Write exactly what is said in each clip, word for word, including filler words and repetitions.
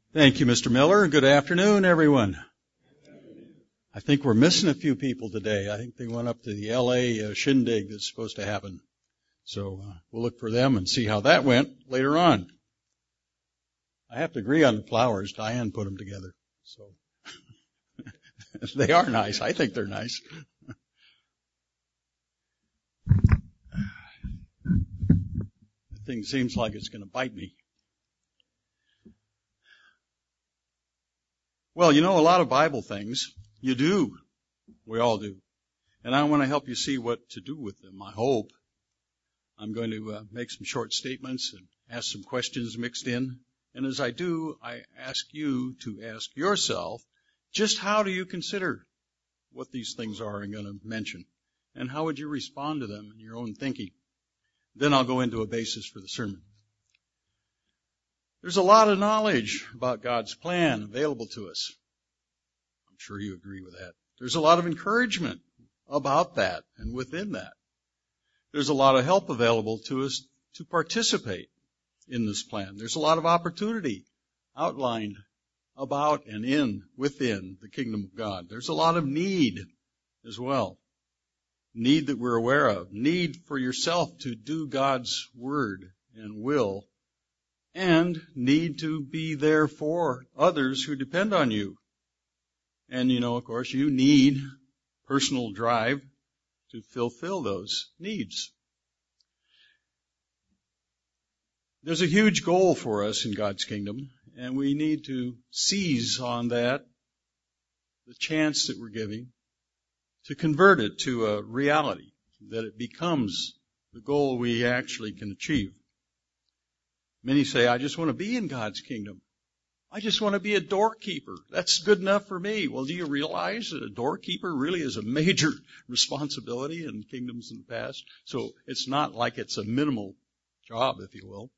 Thank you, Mister Miller. Good afternoon, everyone. I think we're missing a few people today. I think they went up to the L A uh, shindig that's supposed to happen. So uh, we'll look for them and see how that went later on. I have to agree on the flowers. Diane put them together. So they are nice. I think they're nice. The thing seems like it's going to bite me. Well, you know a lot of Bible things. You do. We all do. And I want to help you see what to do with them, I hope. I'm going to uh, make some short statements and ask some questions mixed in. And as I do, I ask you to ask yourself, just how do you consider what these things are I'm going to mention? And how would you respond to them in your own thinking? Then I'll go into a basis for the sermon. There's a lot of knowledge about God's plan available to us. I'm sure you agree with that. There's a lot of encouragement about that and within that. There's a lot of help available to us to participate in this plan. There's a lot of opportunity outlined about and in, within the kingdom of God. There's a lot of need as well. Need that we're aware of. Need for yourself to do God's word and will. And need to be there for others who depend on you. And, you know, of course, you need personal drive to fulfill those needs. There's a huge goal for us in God's kingdom, and we need to seize on that, the chance that we're giving, to convert it to a reality, that it becomes the goal we actually can achieve. Many say, I just want to be in God's kingdom. I just want to be a doorkeeper. That's good enough for me. Well, do you realize that a doorkeeper really is a major responsibility in kingdoms in the past? So it's not like it's a minimal job, if you will.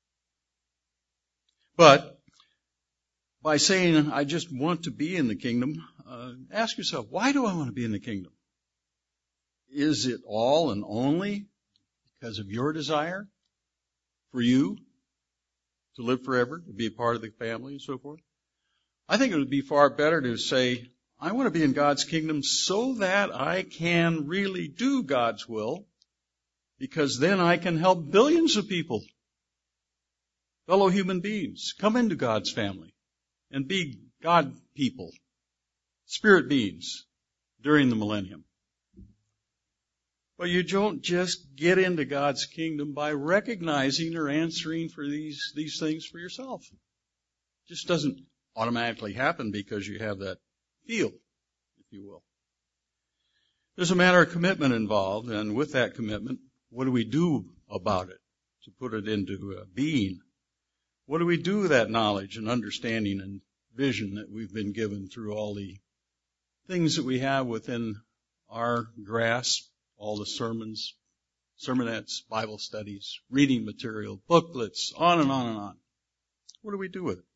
But by saying, I just want to be in the kingdom, uh, ask yourself, why do I want to be in the kingdom? Is it all and only because of your desire for you to live forever, to be a part of the family and so forth? I think it would be far better to say, I want to be in God's kingdom so that I can really do God's will, because then I can help billions of people, fellow human beings, come into God's family and be God people, spirit beings during the millennium. But you don't just get into God's kingdom by recognizing or answering for these, these things for yourself. It just doesn't automatically happen because you have that feel, if you will. There's a matter of commitment involved, and with that commitment, what do we do about it to put it into uh, being? What do we do with that knowledge and understanding and vision that we've been given through all the things that we have within our grasp? All the sermons, sermonettes, Bible studies, reading material, booklets, on and on and on. What do we do with it?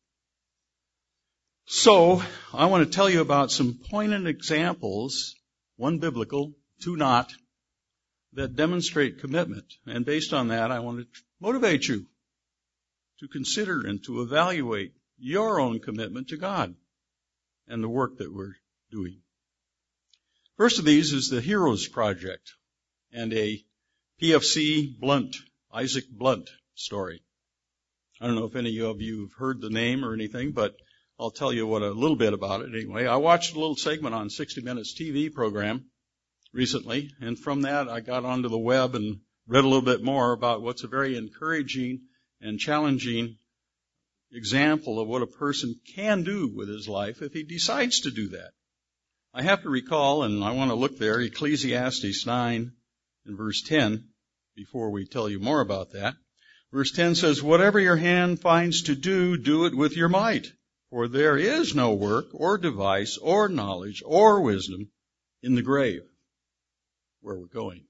So, I want to tell you about some poignant examples, one biblical, two not, that demonstrate commitment. And based on that, I want to motivate you to consider and to evaluate your own commitment to God and the work that we're doing. First of these is the Heroes Project and a P F C Blunt, Isaac Blunt story. I don't know if any of you have heard the name or anything, but I'll tell you what a little bit about it anyway. I watched a little segment on sixty minutes T V program recently, and from that I got onto the web and read a little bit more about what's a very encouraging and challenging example of what a person can do with his life if he decides to do that. I have to recall, and I want to look there, Ecclesiastes nine and verse ten, before we tell you more about that. Verse ten says, whatever your hand finds to do, do it with your might. For there is no work or device or knowledge or wisdom in the grave, where we're going.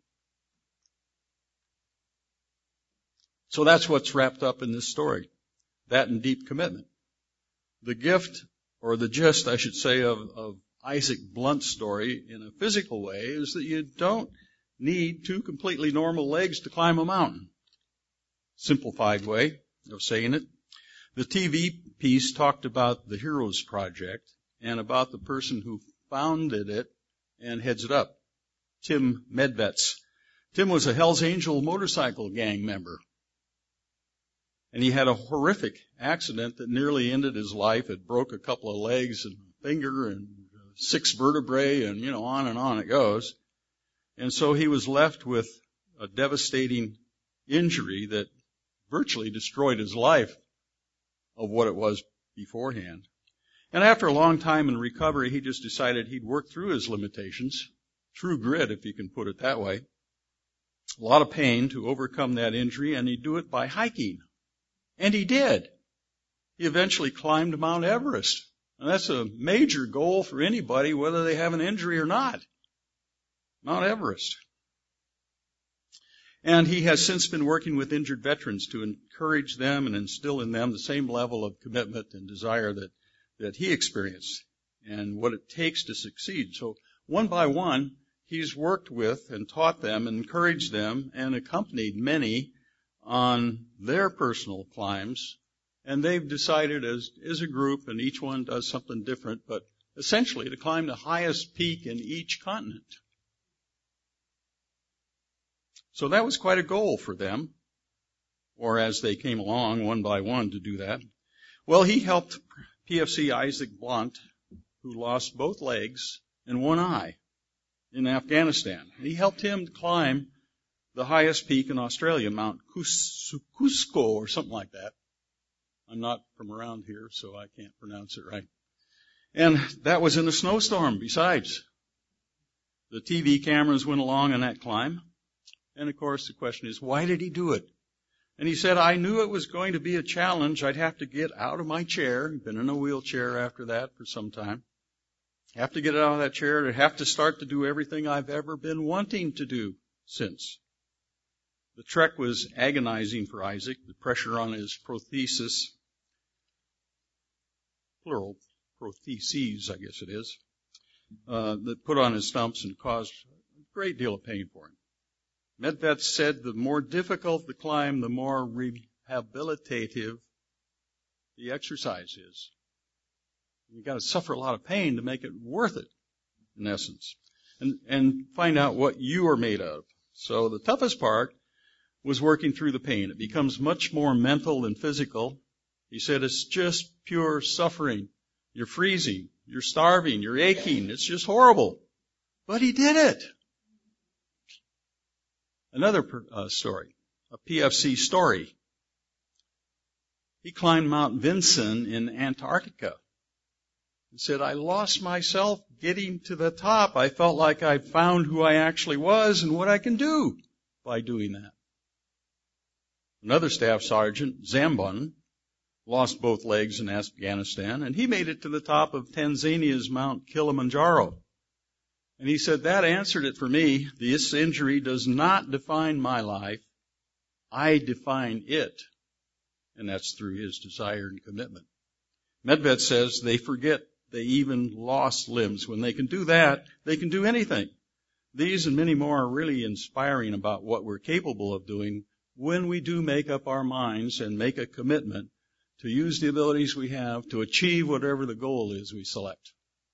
So that's what's wrapped up in this story, that and deep commitment. The gift, or the gist, I should say, of, of Isaac Blunt's story in a physical way is that you don't need two completely normal legs to climb a mountain. Simplified way of saying it. The T V piece talked about the Heroes Project and about the person who founded it and heads it up, Tim Medvets. Tim was a Hells Angel motorcycle gang member. And he had a horrific accident that nearly ended his life. It broke a couple of legs and a finger and six vertebrae and, you know, on and on it goes. And so he was left with a devastating injury that virtually destroyed his life of what it was beforehand. And after a long time in recovery, he just decided he'd work through his limitations, true grit, if you can put it that way. A lot of pain to overcome that injury, and he'd do it by hiking. And he did. He eventually climbed Mount Everest. And that's a major goal for anybody, whether they have an injury or not. Mount Everest. And he has since been working with injured veterans to encourage them and instill in them the same level of commitment and desire that, that he experienced and what it takes to succeed. So one by one, he's worked with and taught them and encouraged them and accompanied many on their personal climbs. And they've decided as, as a group, and each one does something different, but essentially to climb the highest peak in each continent. So that was quite a goal for them, or as they came along one by one to do that. Well, he helped P F C Isaac Blunt, who lost both legs and one eye in Afghanistan. He helped him climb the highest peak in Australia, Mount Cusco or something like that. I'm not from around here, so I can't pronounce it right. And that was in a snowstorm besides. The T V cameras went along on that climb. And of course the question is, why did he do it? And he said, I knew it was going to be a challenge. I'd have to get out of my chair. He'd been in a wheelchair after that for some time. Have to get out of that chair to have to start to do everything I've ever been wanting to do since. The trek was agonizing for Isaac. The pressure on his prothesis, plural, protheses, I guess it is, uh, that put on his stumps and caused a great deal of pain for him. Medved said the more difficult the climb, the more rehabilitative the exercise is. You've got to suffer a lot of pain to make it worth it, in essence, and, and find out what you are made of. So the toughest part was working through the pain. It becomes much more mental than physical. He said it's just pure suffering. You're freezing. You're starving. You're aching. It's just horrible. But he did it. Another uh, story, a P F C story. He climbed Mount Vinson in Antarctica. He said, I lost myself getting to the top. I felt like I found who I actually was and what I can do by doing that. Another staff sergeant, Zambon, lost both legs in Afghanistan, and he made it to the top of Tanzania's Mount Kilimanjaro. And he said, that answered it for me. This injury does not define my life. I define it. And that's through his desire and commitment. Medved says they forget they even lost limbs. When they can do that, they can do anything. These and many more are really inspiring about what we're capable of doing when we do make up our minds and make a commitment to use the abilities we have to achieve whatever the goal is we select.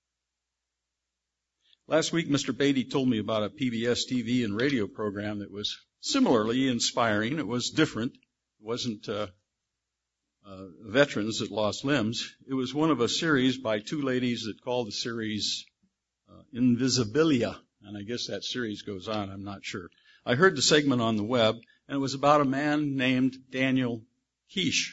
Last week, Mister Beatty told me about a P B S T V and radio program that was similarly inspiring. It was different. It wasn't uh, uh, veterans that lost limbs. It was one of a series by two ladies that called the series uh, Invisibilia. And I guess that series goes on. I'm not sure. I heard the segment on the web, and it was about a man named Daniel Kish.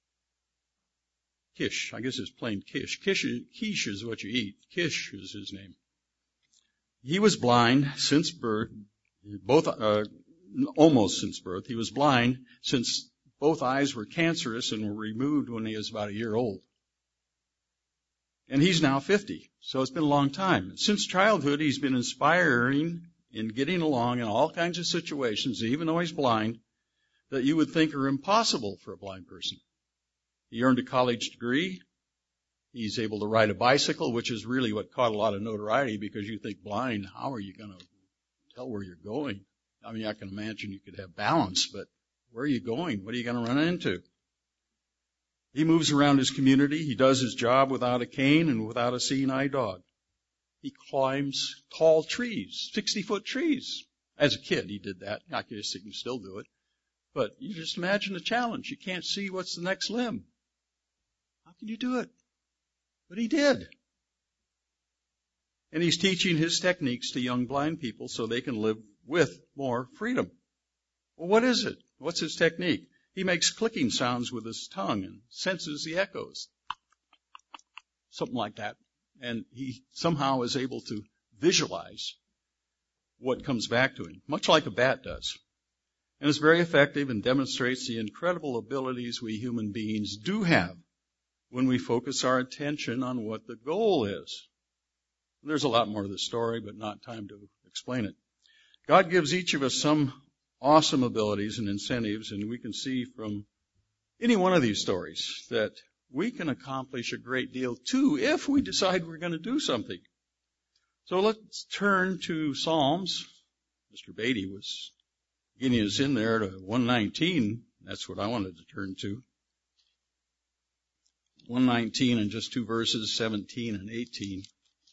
Kish. I guess it's plain Kish. Kish, Kish is what you eat. Kish is his name. He was blind since birth, both, uh, almost since birth. He was blind since both eyes were cancerous and were removed when he was about a year old. And he's now fifty, so it's been a long time. Since childhood, he's been inspiring in getting along in all kinds of situations, even though he's blind, that you would think are impossible for a blind person. He earned a college degree. He's able to ride a bicycle, which is really what caught a lot of notoriety because you think blind, how are you going to tell where you're going? I mean, I can imagine you could have balance, but where are you going? What are you going to run into? He moves around his community. He does his job without a cane and without a seeing eye dog. He climbs tall trees, sixty-foot trees. As a kid, he did that. I guess he can still do it. But you just imagine the challenge. You can't see what's the next limb. How can you do it? But he did. And he's teaching his techniques to young blind people so they can live with more freedom. Well, what is it? What's his technique? He makes clicking sounds with his tongue and senses the echoes. Something like that. And he somehow is able to visualize what comes back to him, much like a bat does. And it's very effective and demonstrates the incredible abilities we human beings do have when we focus our attention on what the goal is. There's a lot more to the story, but not time to explain it. God gives each of us some awesome abilities and incentives, and we can see from any one of these stories that we can accomplish a great deal too if we decide we're going to do something. So let's turn to Psalms. Mister Beatty was getting us in there to one nineteen. That's what I wanted to turn to. one nineteen and just two verses, seventeen and eighteen.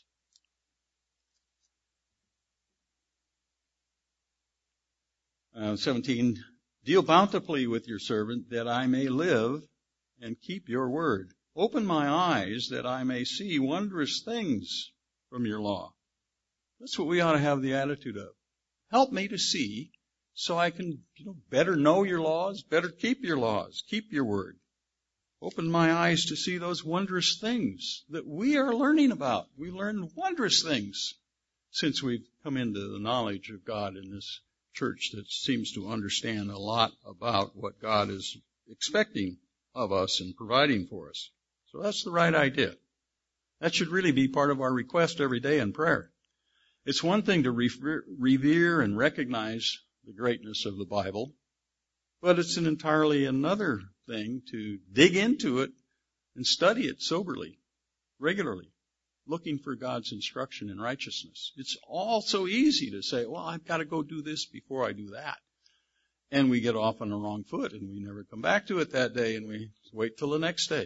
Uh, seventeen, deal bountifully with your servant that I may live and keep your word. Open my eyes that I may see wondrous things from your law. That's what we ought to have the attitude of. Help me to see so I can, you know, better know your laws, better keep your laws, keep your word. Open my eyes to see those wondrous things that we are learning about. We learn wondrous things since we've come into the knowledge of God in this church that seems to understand a lot about what God is expecting of us and providing for us. So that's the right idea. That should really be part of our request every day in prayer. It's one thing to revere and recognize the greatness of the Bible, but it's an entirely another thing to dig into it and study it soberly, regularly, looking for God's instruction and righteousness. It's all so easy to say, well, I've got to go do this before I do that. And we get off on the wrong foot and we never come back to it that day and we wait till the next day.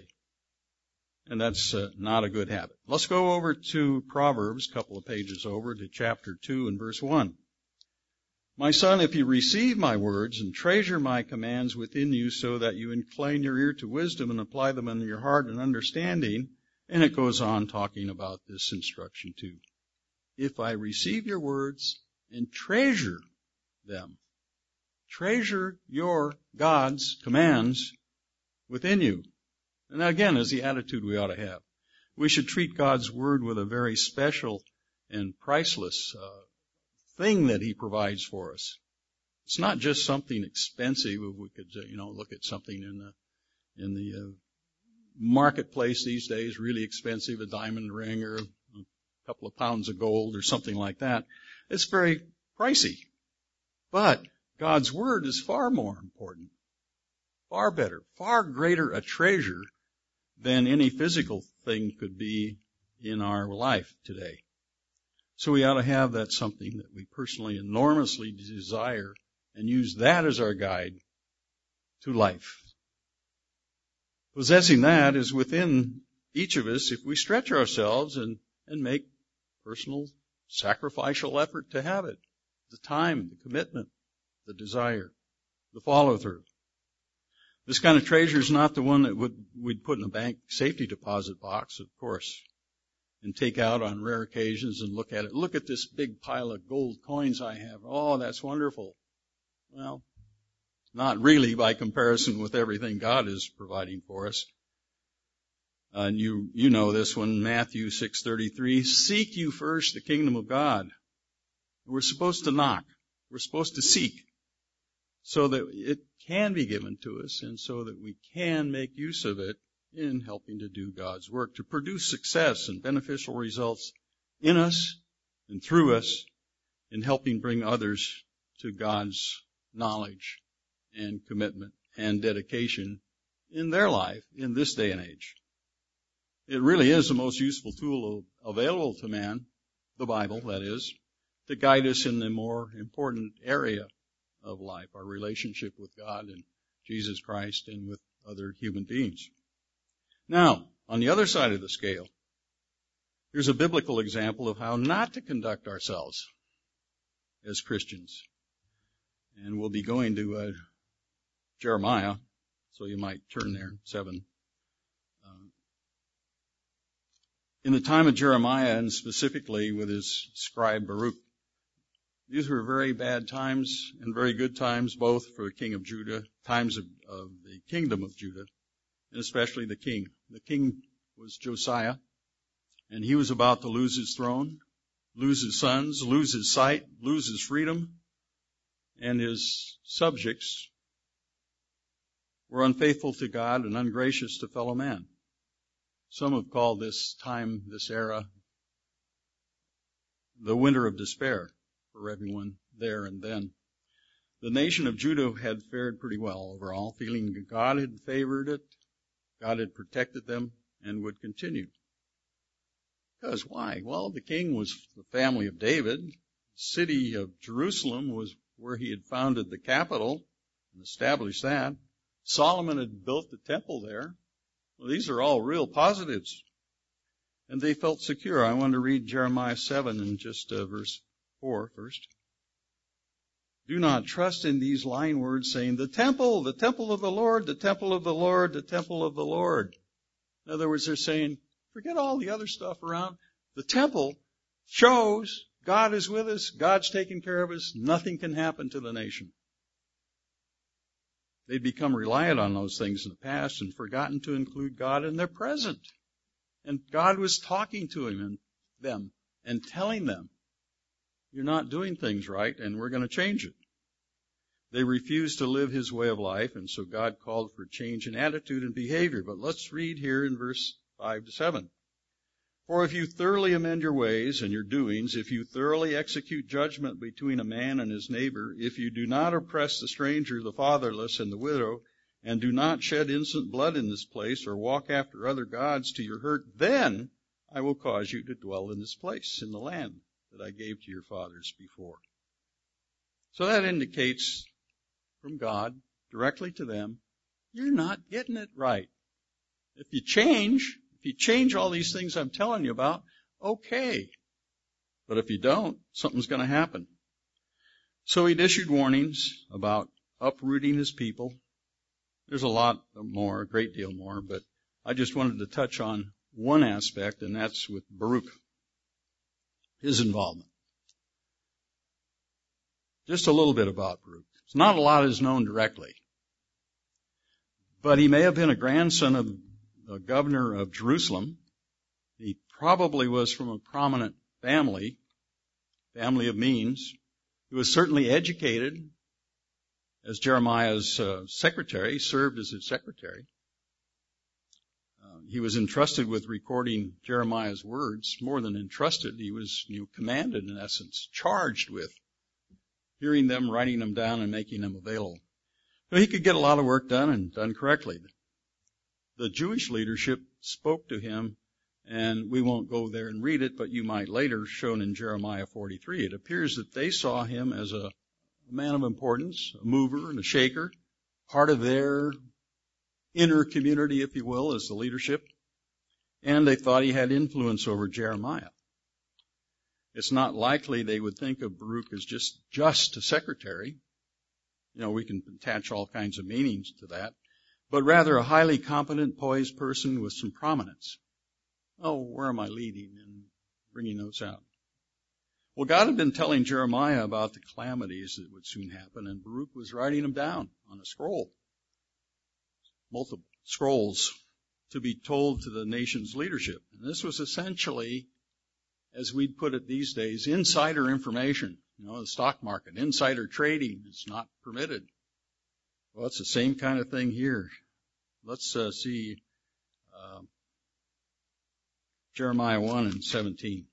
And that's uh, not a good habit. Let's go over to Proverbs, a couple of pages over to chapter two and verse one. My son, if you receive my words and treasure my commands within you so that you incline your ear to wisdom and apply them in your heart and understanding. And it goes on talking about this instruction too. If I receive your words and treasure them, treasure your God's commands within you. And that again is the attitude we ought to have. We should treat God's word with a very special and priceless uh, thing that he provides for us. It's not just something expensive. We could, uh, you know, look at something in the, in the, uh, marketplace these days, really expensive, a diamond ring or a couple of pounds of gold or something like that. It's very pricey. But God's word is far more important, far better, far greater a treasure than any physical thing could be in our life today. So we ought to have that something that we personally enormously desire and use that as our guide to life. Possessing that is within each of us if we stretch ourselves and, and make personal sacrificial effort to have it. The time, the commitment, the desire, the follow-through. This kind of treasure is not the one that would, we'd put in a bank safety deposit box, of course, and take out on rare occasions and look at it. Look at this big pile of gold coins I have. Oh, that's wonderful. Well, not really by comparison with everything God is providing for us. Uh, and you, you know this one, Matthew six thirty-three. Seek you first the kingdom of God. We're supposed to knock. We're supposed to seek so that it can be given to us and so that we can make use of it in helping to do God's work, to produce success and beneficial results in us and through us in helping bring others to God's knowledge and commitment and dedication in their life in this day and age. It really is the most useful tool available to man, the Bible, that is, to guide us in the more important area of life, our relationship with God and Jesus Christ and with other human beings. Now, on the other side of the scale, here's a biblical example of how not to conduct ourselves as Christians. And we'll be going to uh, Jeremiah, so you might turn there, seven. Uh, in the time of Jeremiah, and specifically with his scribe Baruch, these were very bad times and very good times, both for the king of Judah, times of, of the kingdom of Judah, and especially the king. The king was Josiah, and he was about to lose his throne, lose his sons, lose his sight, lose his freedom, and his subjects were unfaithful to God and ungracious to fellow man. Some have called this time, this era, the winter of despair for everyone there and then. The nation of Judah had fared pretty well overall, feeling that God had favored it, God had protected them, and would continue. Because why? Well, the king was the family of David. The city of Jerusalem was where he had founded the capital and established that. Solomon had built the temple there. Well, these are all real positives. And they felt secure. I want to read Jeremiah seven and just uh, verse four first. Do not trust in these lying words saying, the temple, the temple of the Lord, the temple of the Lord, the temple of the Lord. In other words, they're saying, forget all the other stuff around. The temple shows God is with us. God's taking care of us. Nothing can happen to the nation. They'd become reliant on those things in the past and forgotten to include God in their present. And God was talking to him and them and telling them, you're not doing things right, and we're going to change it. They refused to live his way of life, and so God called for change in attitude and behavior. But let's read here in verse five to seven. For if you thoroughly amend your ways and your doings, if you thoroughly execute judgment between a man and his neighbor, if you do not oppress the stranger, the fatherless, and the widow, and do not shed innocent blood in this place or walk after other gods to your hurt, then I will cause you to dwell in this place, in the land that I gave to your fathers before. So that indicates from God, directly to them, you're not getting it right. If you change, if you change all these things I'm telling you about, okay. But if you don't, something's going to happen. So he'd issued warnings about uprooting his people. There's a lot more, a great deal more, but I just wanted to touch on one aspect, and that's with Baruch. His involvement. Just a little bit about Baruch. It's not a lot is known directly. But he may have been a grandson of the governor of Jerusalem. He probably was from a prominent family, family of means. He was certainly educated as Jeremiah's uh, secretary, he served as his secretary. He was entrusted with recording Jeremiah's words. More than entrusted, he was, you know, commanded in essence, charged with hearing them, writing them down, and making them available. So he could get a lot of work done and done correctly. The Jewish leadership spoke to him, and we won't go there and read it, but you might later, shown in Jeremiah forty-three. It appears that they saw him as a man of importance, a mover and a shaker, part of their inner community, if you will, as the leadership, and they thought he had influence over Jeremiah. It's not likely they would think of Baruch as just, just a secretary. You know, we can attach all kinds of meanings to that, but rather a highly competent, poised person with some prominence. Oh, where am I leading and bringing those out? Well, God had been telling Jeremiah about the calamities that would soon happen, and Baruch was writing them down on a scroll. Multiple scrolls to be told to the nation's leadership. And this was essentially, as we'd put it these days, insider information. You know, the stock market, insider trading is not permitted. Well, it's the same kind of thing here. Let's uh, see uh, Jeremiah one and seventeen.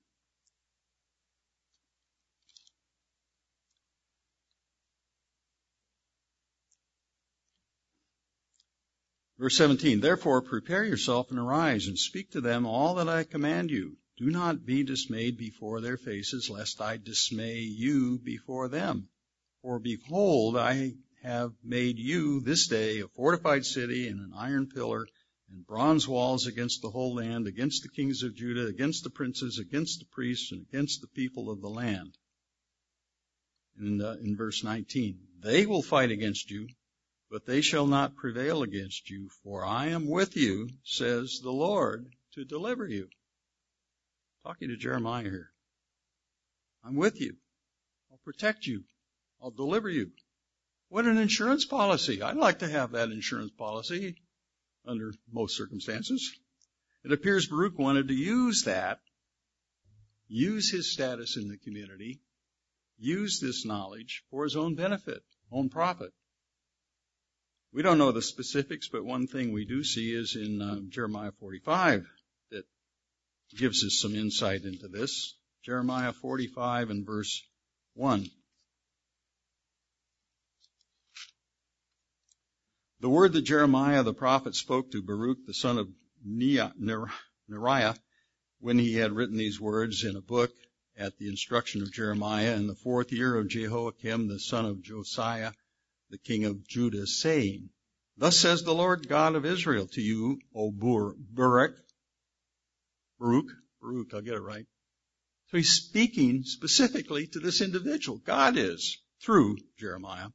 Verse seventeen, therefore prepare yourself and arise and speak to them all that I command you. Do not be dismayed before their faces, lest I dismay you before them. For behold, I have made you this day a fortified city and an iron pillar and bronze walls against the whole land, against the kings of Judah, against the princes, against the priests, and against the people of the land. In, uh, in verse nineteen, they will fight against you, but they shall not prevail against you, for I am with you, says the Lord, to deliver you. Talking to Jeremiah here. I'm with you. I'll protect you. I'll deliver you. What an insurance policy. I'd like to have that insurance policy under most circumstances. It appears Baruch wanted to use that, use his status in the community, use this knowledge for his own benefit, own profit. We don't know the specifics, but one thing we do see is in uh, Jeremiah forty-five that gives us some insight into this. Jeremiah forty-five and verse one. The word that Jeremiah the prophet spoke to Baruch the son of Neriah when he had written these words in a book at the instruction of Jeremiah in the fourth year of Jehoiakim the son of Josiah the king of Judah, saying, Thus says the Lord God of Israel to you, O Baruch, Baruch, Baruch, I'll get it right. So he's speaking specifically to this individual. God is, through Jeremiah.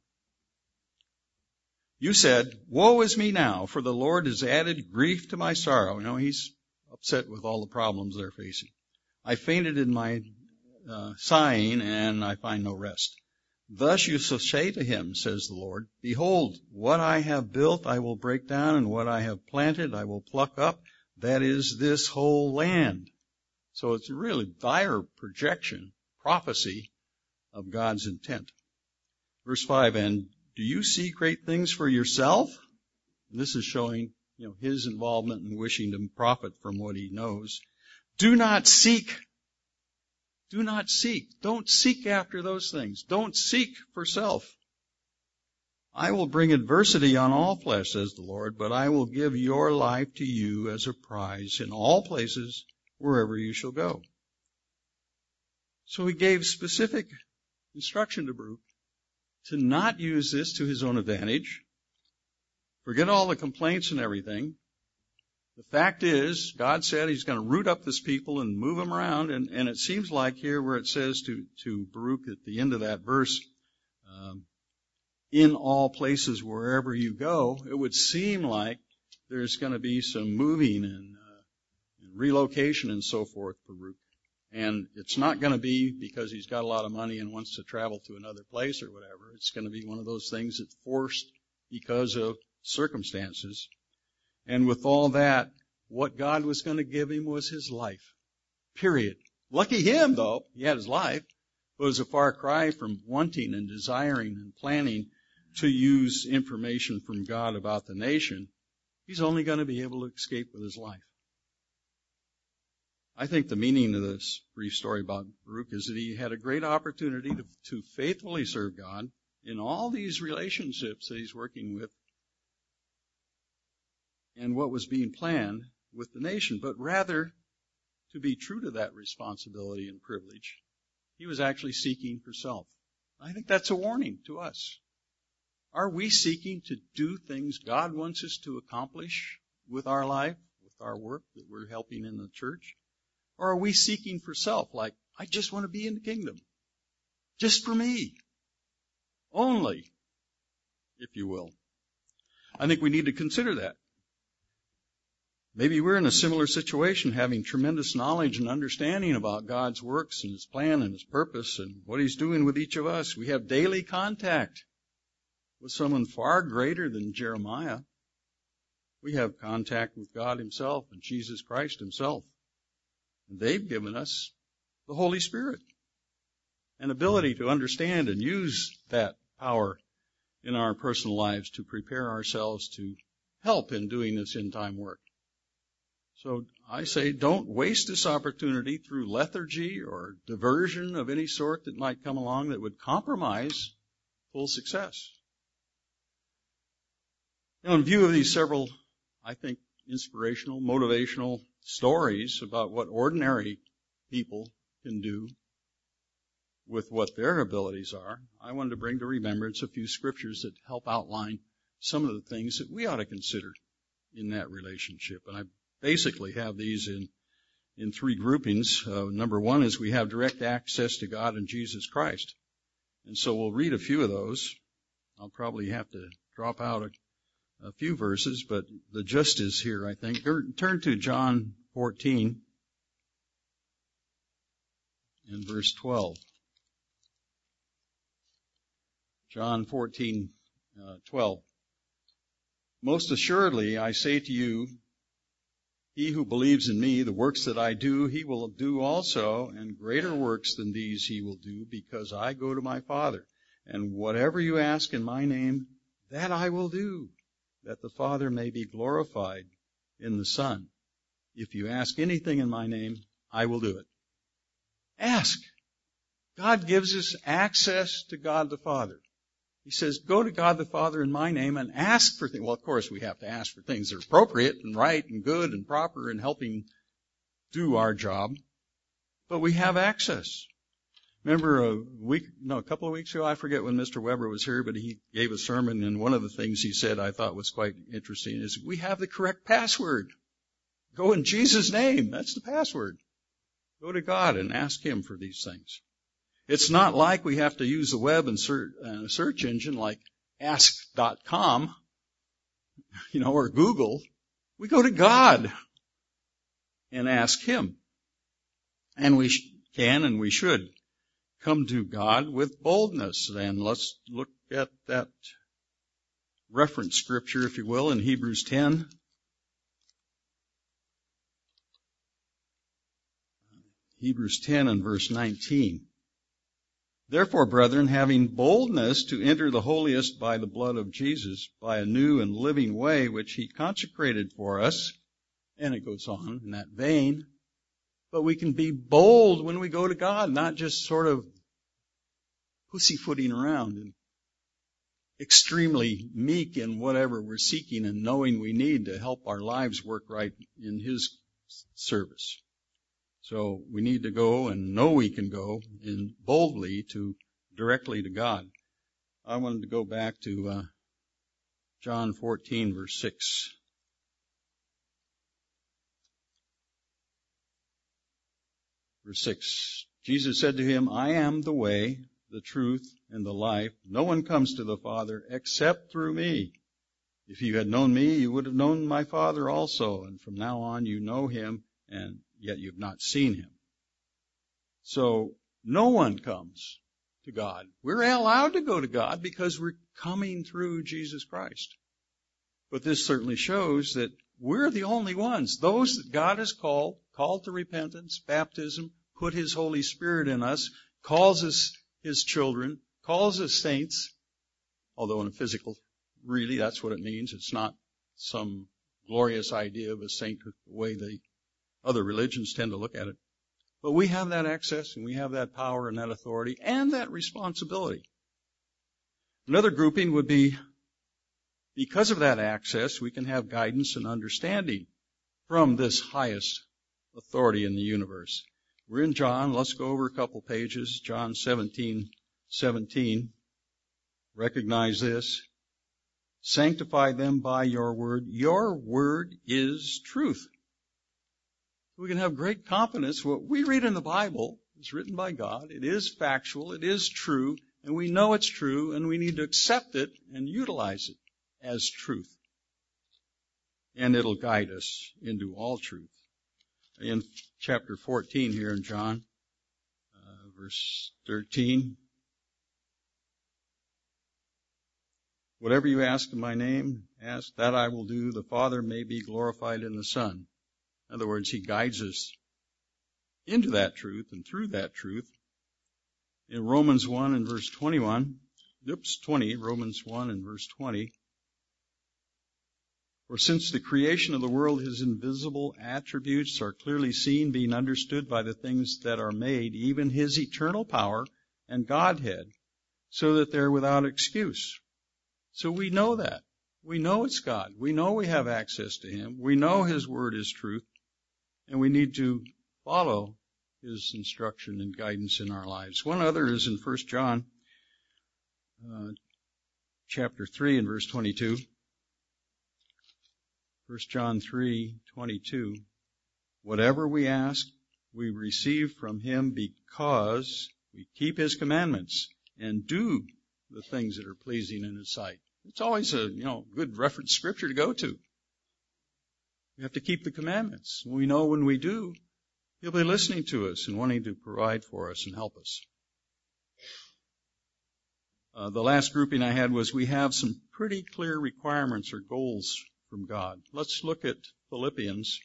You said, Woe is me now, for the Lord has added grief to my sorrow. You know, he's upset with all the problems they're facing. I fainted in my uh, sighing, and I find no rest. Thus you shall say to him, says the Lord, Behold, what I have built I will break down, and what I have planted I will pluck up. That is this whole land. So it's a really dire projection, prophecy of God's intent. Verse five, and do you see great things for yourself? And this is showing, you know, his involvement in wishing to profit from what he knows. Do not seek. Do not seek. Don't seek after those things. Don't seek for self. I will bring adversity on all flesh, says the Lord, but I will give your life to you as a prize in all places, wherever you shall go. So he gave specific instruction to Baruch to not use this to his own advantage. Forget all the complaints and everything. The fact is, God said he's going to root up this people and move them around. And, and it seems like here where it says to, to Baruch at the end of that verse, um, in all places wherever you go, it would seem like there's going to be some moving and, uh, and relocation and so forth for Baruch. And it's not going to be because he's got a lot of money and wants to travel to another place or whatever. It's going to be one of those things that's forced because of circumstances. And with all that, what God was going to give him was his life. Period. Lucky him, though. He had his life. But it was a far cry from wanting and desiring and planning to use information from God about the nation. He's only going to be able to escape with his life. I think the meaning of this brief story about Baruch is that he had a great opportunity to, to faithfully serve God in all these relationships that he's working with and what was being planned with the nation, but rather to be true to that responsibility and privilege. He was actually seeking for self. I think that's a warning to us. Are we seeking to do things God wants us to accomplish with our life, with our work that we're helping in the church? Or are we seeking for self, like, I just want to be in the kingdom, just for me, only, if you will? I think we need to consider that. Maybe we're in a similar situation, having tremendous knowledge and understanding about God's works and his plan and his purpose and what he's doing with each of us. We have daily contact with someone far greater than Jeremiah. We have contact with God himself and Jesus Christ himself. And they've given us the Holy Spirit, an ability to understand and use that power in our personal lives to prepare ourselves to help in doing this end-time work. So I say don't waste this opportunity through lethargy or diversion of any sort that might come along that would compromise full success. Now, in view of these several, I think, inspirational, motivational stories about what ordinary people can do with what their abilities are, I wanted to bring to remembrance a few scriptures that help outline some of the things that we ought to consider in that relationship. And I basically have these in, in three groupings. Uh, number one is we have direct access to God in Jesus Christ. And so we'll read a few of those. I'll probably have to drop out a, a few verses, but the gist is here, I think. Turn to John fourteen and verse twelve. John fourteen, uh, twelve. Most assuredly, I say to you, he who believes in me, the works that I do, he will do also, and greater works than these he will do, because I go to my Father. And whatever you ask in my name, that I will do, that the Father may be glorified in the Son. If you ask anything in my name, I will do it. Ask. God gives us access to God the Father. He says, go to God the Father in my name and ask for things. Well, of course, we have to ask for things that are appropriate and right and good and proper and helping do our job. But we have access. Remember a week, no, a couple of weeks ago, I forget when Mister Weber was here, but he gave a sermon, and one of the things he said I thought was quite interesting is we have the correct password. Go in Jesus' name. That's the password. Go to God and ask Him for these things. It's not like we have to use the web and search, uh, a search engine like ask dot com, you know, or Google. We go to God and ask Him. And we sh- can and we should come to God with boldness. And let's look at that reference scripture, if you will, in Hebrews ten. Hebrews ten and verse nineteen. Therefore, brethren, having boldness to enter the holiest by the blood of Jesus, by a new and living way which He consecrated for us, and it goes on in that vein, but we can be bold when we go to God, not just sort of pussyfooting around and extremely meek in whatever we're seeking and knowing we need to help our lives work right in His service. So we need to go and know we can go in boldly to directly to God. I wanted to go back to uh, John fourteen, verse six. Verse six. Jesus said to him, I am the way, the truth, and the life. No one comes to the Father except through me. If you had known me, you would have known my Father also. And from now on you know Him, and yet you've not seen Him. So no one comes to God. We're allowed to go to God because we're coming through Jesus Christ. But this certainly shows that we're the only ones. Those that God has called, called to repentance, baptism, put His Holy Spirit in us, calls us His children, calls us saints, although in a physical, really that's what it means. It's not some glorious idea of a saint the way the other religions tend to look at it. But we have that access, and we have that power and that authority and that responsibility. Another grouping would be, because of that access, we can have guidance and understanding from this highest authority in the universe. We're in John. Let's go over a couple pages. John seventeen seventeen. Recognize this. Sanctify them by your word. Your word is truth. We can have great confidence. What we read in the Bible is written by God. It is factual. It is true. And we know it's true. And we need to accept it and utilize it as truth. And it'll guide us into all truth. In chapter fourteen here in John, uh, verse thirteen. Whatever you ask in my name, ask, that I will do. The Father may be glorified in the Son. In other words, He guides us into that truth and through that truth. In Romans one and verse twenty-one, oops, twenty, Romans one and verse twenty. For since the creation of the world, His invisible attributes are clearly seen, being understood by the things that are made, even His eternal power and Godhead, so that they're without excuse. So we know that. We know it's God. We know we have access to Him. We know His word is truth. And we need to follow His instruction and guidance in our lives. One other is in First John uh, chapter three and verse twenty-two. First John three twenty-two, whatever we ask, we receive from him because we keep his commandments and do the things that are pleasing in his sight. It's always a, you know, good reference scripture to go to. We have to keep the commandments. We know when we do, he'll be listening to us and wanting to provide for us and help us. Uh, the last grouping I had was we have some pretty clear requirements or goals from God. Let's look at Philippians.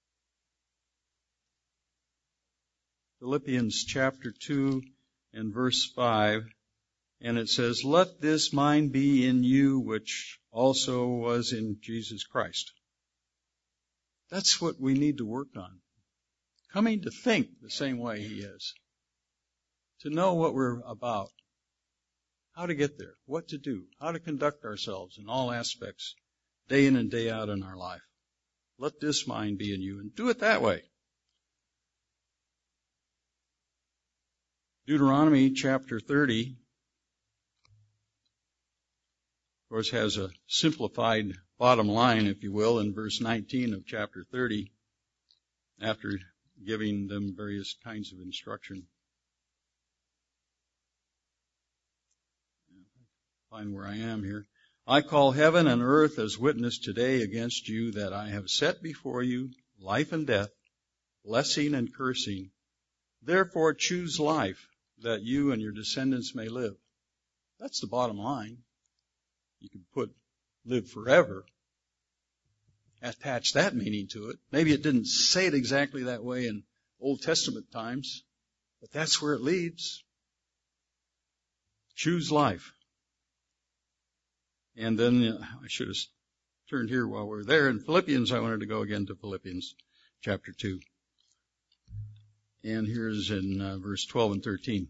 Philippians chapter two and verse five. And it says, let this mind be in you, which also was in Jesus Christ. That's what we need to work on. Coming to think the same way he is. To know what we're about. How to get there. What to do. How to conduct ourselves in all aspects, day in and day out in our life. Let this mind be in you, and do it that way. Deuteronomy chapter thirty, of course, has a simplified bottom line, if you will, in verse nineteen of chapter thirty, after giving them various kinds of instruction. Find where I am here. I call heaven and earth as witness today against you that I have set before you life and death, blessing and cursing. Therefore choose life, that you and your descendants may live. That's the bottom line. You can put live forever, attach that meaning to it. Maybe it didn't say it exactly that way in Old Testament times, but that's where it leads. Choose life. And then uh, I should have turned here while we're there. In Philippians, I wanted to go again to Philippians chapter two. And here's in uh, verse twelve and thirteen.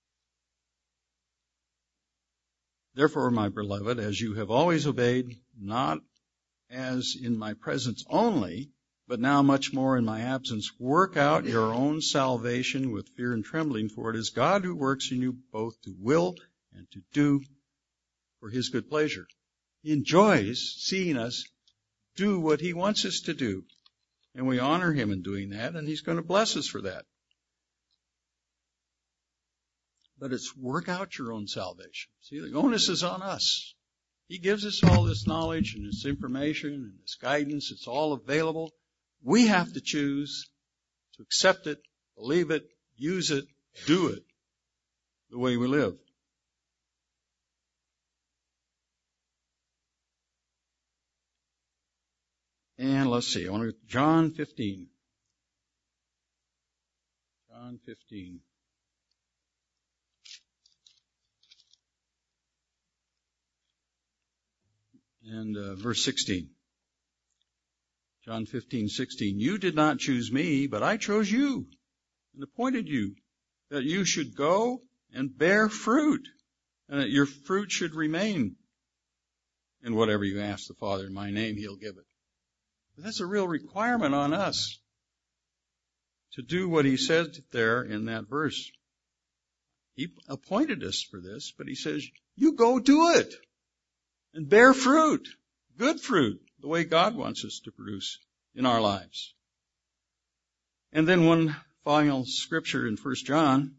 Therefore, my beloved, as you have always obeyed, not as in my presence only, but now much more in my absence, work out your own salvation with fear and trembling, for it is God who works in you both to will and to do for his good pleasure. He enjoys seeing us do what he wants us to do. And we honor him in doing that, and he's going to bless us for that. But it's work out your own salvation. See, the onus is on us. He gives us all this knowledge and this information and this guidance. It's all available. We have to choose to accept it, believe it, use it, do it the way we live. And let's see, I want to go to John fifteen. John fifteen. And uh, verse sixteen. John fifteen, sixteen. You did not choose me, but I chose you and appointed you that you should go and bear fruit, and that your fruit should remain. And whatever you ask the Father in my name, he'll give it. But that's a real requirement on us to do what he said there in that verse. He appointed us for this, but he says, you go do it. And bear fruit, good fruit, the way God wants us to produce in our lives. And then one final scripture in First John.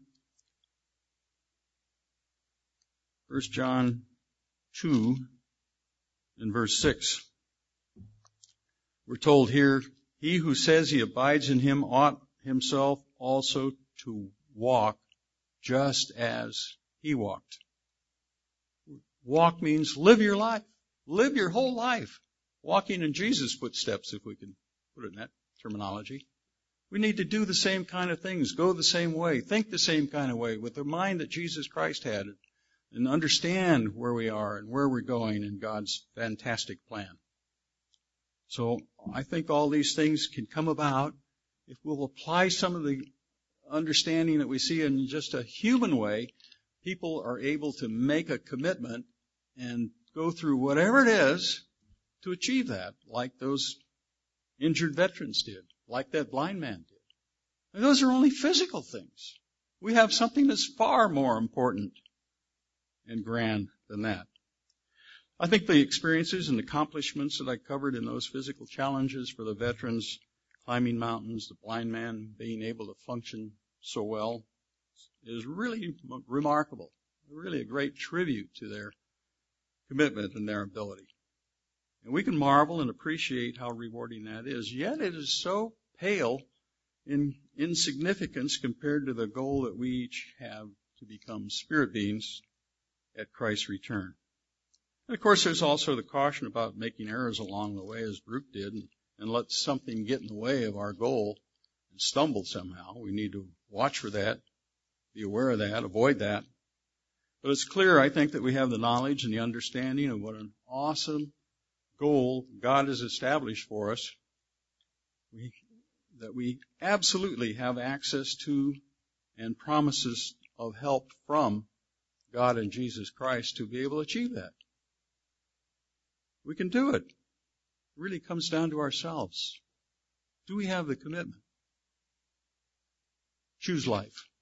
First John two and verse six. We're told here, he who says he abides in him ought himself also to walk just as he walked. Walk means live your life. Live your whole life. Walking in Jesus' footsteps, if we can put it in that terminology. We need to do the same kind of things, go the same way, think the same kind of way, with the mind that Jesus Christ had, and understand where we are and where we're going in God's fantastic plan. So I think all these things can come about if we'll apply some of the understanding that we see in just a human way. People are able to make a commitment and go through whatever it is to achieve that, like those injured veterans did, like that blind man did. And those are only physical things. We have something that's far more important and grand than that. I think the experiences and accomplishments that I covered in those physical challenges for the veterans, climbing mountains, the blind man being able to function so well, is really remarkable. Really a great tribute to their commitment and their ability. And we can marvel and appreciate how rewarding that is. Yet it is so pale in insignificance compared to the goal that we each have to become spirit beings at Christ's return. And of course, there's also the caution about making errors along the way, as Brooke did, and, and let something get in the way of our goal and stumble somehow. We need to watch for that, be aware of that, avoid that. But it's clear, I think, that we have the knowledge and the understanding of what an awesome goal God has established for us, we, that we absolutely have access to and promises of help from God and Jesus Christ to be able to achieve that. We can do it. It really comes down to ourselves. Do we have the commitment? Choose life.